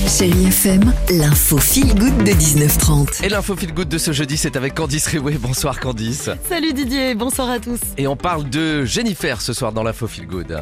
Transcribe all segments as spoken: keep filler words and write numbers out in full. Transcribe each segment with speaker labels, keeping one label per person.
Speaker 1: Chérie F M, l'info feel good de dix-neuf trente.
Speaker 2: Et l'info feel good de ce jeudi, c'est avec Candice Réoué. Bonsoir Candice.
Speaker 3: Salut Didier, bonsoir à tous.
Speaker 2: Et on parle de Jennifer ce soir dans l'info feel good.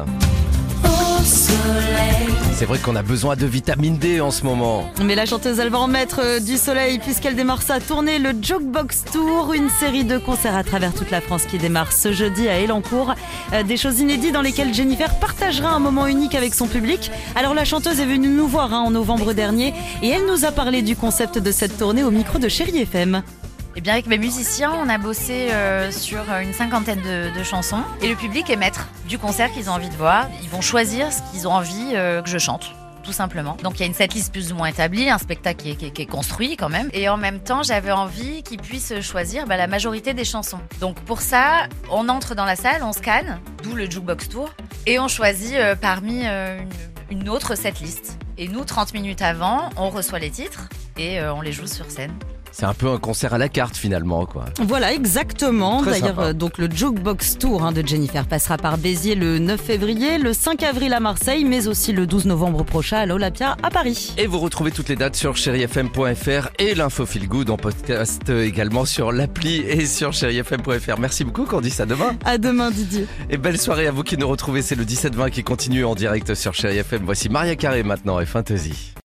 Speaker 2: C'est vrai qu'on a besoin de vitamine D en ce moment.
Speaker 3: Mais la chanteuse, elle va en mettre euh, du soleil puisqu'elle démarre sa tournée, le Jukebox Tour, une série de concerts à travers toute la France qui démarre ce jeudi à Elancourt. Euh, des choses inédites dans lesquelles Jennifer partagera un moment unique avec son public. Alors la chanteuse est venue nous voir hein, en novembre dernier et elle nous a parlé du concept de cette tournée au micro de Chérie F M.
Speaker 4: Eh bien, avec mes musiciens, on a bossé euh, sur une cinquantaine de, de chansons. Et le public est maître du concert qu'ils ont envie de voir. Ils vont choisir ce qu'ils ont envie euh, que je chante, tout simplement. Donc, il y a une setlist plus ou moins établie, un spectacle qui est, qui est, qui est construit quand même. Et en même temps, j'avais envie qu'ils puissent choisir bah, la majorité des chansons. Donc, pour ça, on entre dans la salle, on scanne, d'où le Jukebox Tour. Et on choisit euh, parmi euh, une, une autre setlist. Et nous, trente minutes avant, on reçoit les titres et euh, on les joue sur scène.
Speaker 2: C'est un peu un concert à la carte finalement, quoi.
Speaker 3: Voilà, exactement.
Speaker 2: Très
Speaker 3: D'ailleurs,
Speaker 2: sympa.
Speaker 3: euh, donc le Jukebox Tour hein, de Jennifer passera par Béziers le neuf février, le cinq avril à Marseille, mais aussi le douze novembre prochain à l'Olympia à Paris.
Speaker 2: Et vous retrouvez toutes les dates sur chérie f m point f r et l'info feel good en podcast également sur l'appli et sur chérie f m point f r. Merci beaucoup Candice, à demain.
Speaker 3: À demain Didier.
Speaker 2: Et belle soirée à vous qui nous retrouvez, c'est le dix-sept vingt qui continue en direct sur chérie F M. Voici Maria Carré maintenant et Fantasy.